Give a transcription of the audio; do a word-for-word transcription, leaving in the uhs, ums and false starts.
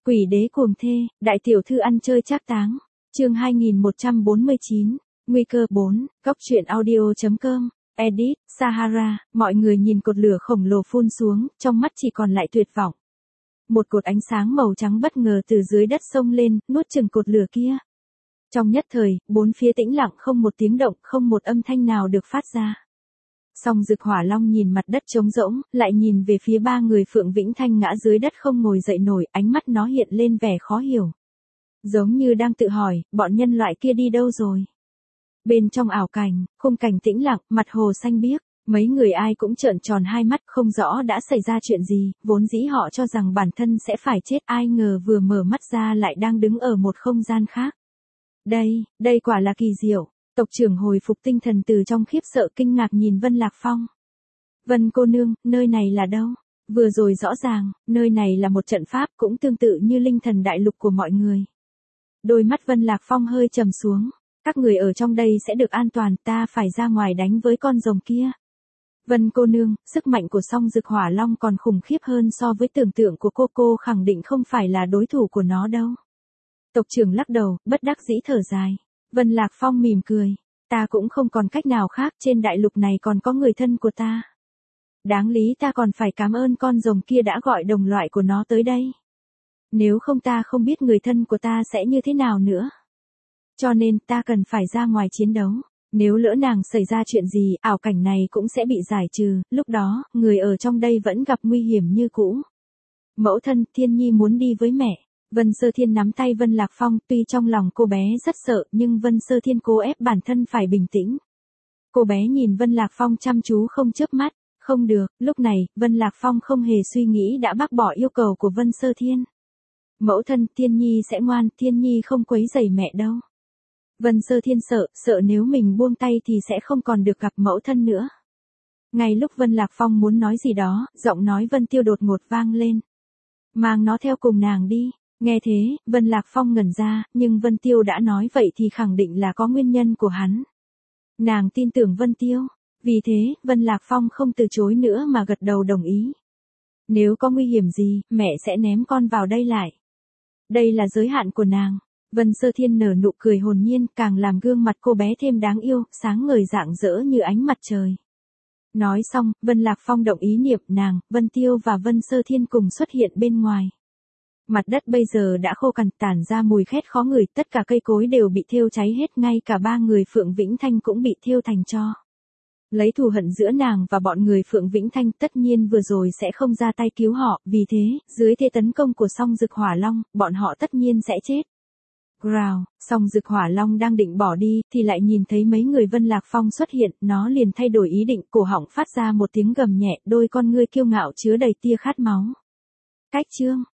Quỷ đế cuồng thê, đại tiểu thư ăn chơi trác táng. Chương hai nghìn một trăm bốn mươi chín, nguy cơ bốn, góc truyện audio.com, edit, Sahara, mọi người nhìn cột lửa khổng lồ phun xuống, trong mắt chỉ còn lại tuyệt vọng. Một cột ánh sáng màu trắng bất ngờ từ dưới đất xông lên, nuốt chửng cột lửa kia. Trong nhất thời, bốn phía tĩnh lặng không một tiếng động, không một âm thanh nào được phát ra. Song Dực Hỏa Long nhìn mặt đất trống rỗng, lại nhìn về phía ba người Phượng Vĩnh Thanh ngã dưới đất không ngồi dậy nổi, ánh mắt nó hiện lên vẻ khó hiểu. Giống như đang tự hỏi, bọn nhân loại kia đi đâu rồi? Bên trong ảo cảnh, khung cảnh tĩnh lặng, mặt hồ xanh biếc, mấy người ai cũng trợn tròn hai mắt không rõ đã xảy ra chuyện gì, vốn dĩ họ cho rằng bản thân sẽ phải chết, ai ngờ vừa mở mắt ra lại đang đứng ở một không gian khác. Đây, đây quả là kỳ diệu. Tộc trưởng hồi phục tinh thần từ trong khiếp sợ kinh ngạc nhìn Vân Lạc Phong. Vân cô nương, nơi này là đâu? Vừa rồi rõ ràng, nơi này là một trận pháp cũng tương tự như linh thần đại lục của mọi người. Đôi mắt Vân Lạc Phong hơi trầm xuống. Các người ở trong đây sẽ được an toàn, ta phải ra ngoài đánh với con rồng kia. Vân cô nương, sức mạnh của Song Dực Hỏa Long còn khủng khiếp hơn so với tưởng tượng của cô, cô khẳng định không phải là đối thủ của nó đâu. Tộc trưởng lắc đầu, bất đắc dĩ thở dài. Vân Lạc Phong mỉm cười. Ta cũng không còn cách nào khác, trên đại lục này còn có người thân của ta. Đáng lý ta còn phải cảm ơn con rồng kia đã gọi đồng loại của nó tới đây. Nếu không ta không biết người thân của ta sẽ như thế nào nữa. Cho nên ta cần phải ra ngoài chiến đấu. Nếu lỡ nàng xảy ra chuyện gì, ảo cảnh này cũng sẽ bị giải trừ, lúc đó, người ở trong đây vẫn gặp nguy hiểm như cũ. Mẫu thân, Thiên Nhi muốn đi với mẹ. Vân Sơ Thiên nắm tay Vân Lạc Phong, tuy trong lòng cô bé rất sợ, nhưng Vân Sơ Thiên cố ép bản thân phải bình tĩnh. Cô bé nhìn Vân Lạc Phong chăm chú không chớp mắt, không được, lúc này, Vân Lạc Phong không hề suy nghĩ đã bác bỏ yêu cầu của Vân Sơ Thiên. Mẫu thân, Thiên Nhi sẽ ngoan, Thiên Nhi không quấy rầy mẹ đâu. Vân Sơ Thiên sợ, sợ nếu mình buông tay thì sẽ không còn được gặp mẫu thân nữa. Ngay lúc Vân Lạc Phong muốn nói gì đó, giọng nói Vân Tiêu đột ngột vang lên. Mang nó theo cùng nàng đi. Nghe thế, Vân Lạc Phong ngẩn ra, nhưng Vân Tiêu đã nói vậy thì khẳng định là có nguyên nhân của hắn. Nàng tin tưởng Vân Tiêu, vì thế, Vân Lạc Phong không từ chối nữa mà gật đầu đồng ý. Nếu có nguy hiểm gì, mẹ sẽ ném con vào đây lại. Đây là giới hạn của nàng. Vân Sơ Thiên nở nụ cười hồn nhiên, càng làm gương mặt cô bé thêm đáng yêu, sáng ngời rạng rỡ như ánh mặt trời. Nói xong, Vân Lạc Phong động ý niệm nàng, Vân Tiêu và Vân Sơ Thiên cùng xuất hiện bên ngoài. Mặt đất bây giờ đã khô cằn, tản ra mùi khét khó ngửi, tất cả cây cối đều bị thiêu cháy hết, ngay cả ba người Phượng Vĩnh Thanh cũng bị thiêu thành tro. Lấy thù hận giữa nàng và bọn người Phượng Vĩnh Thanh, tất nhiên vừa rồi sẽ không ra tay cứu họ, vì thế, dưới thế tấn công của Song Dực Hỏa Long, bọn họ tất nhiên sẽ chết. Growl, Song Dực Hỏa Long đang định bỏ đi, thì lại nhìn thấy mấy người Vân Lạc Phong xuất hiện, nó liền thay đổi ý định, cổ họng phát ra một tiếng gầm nhẹ, đôi con ngươi kiêu ngạo chứa đầy tia khát máu. Cách chương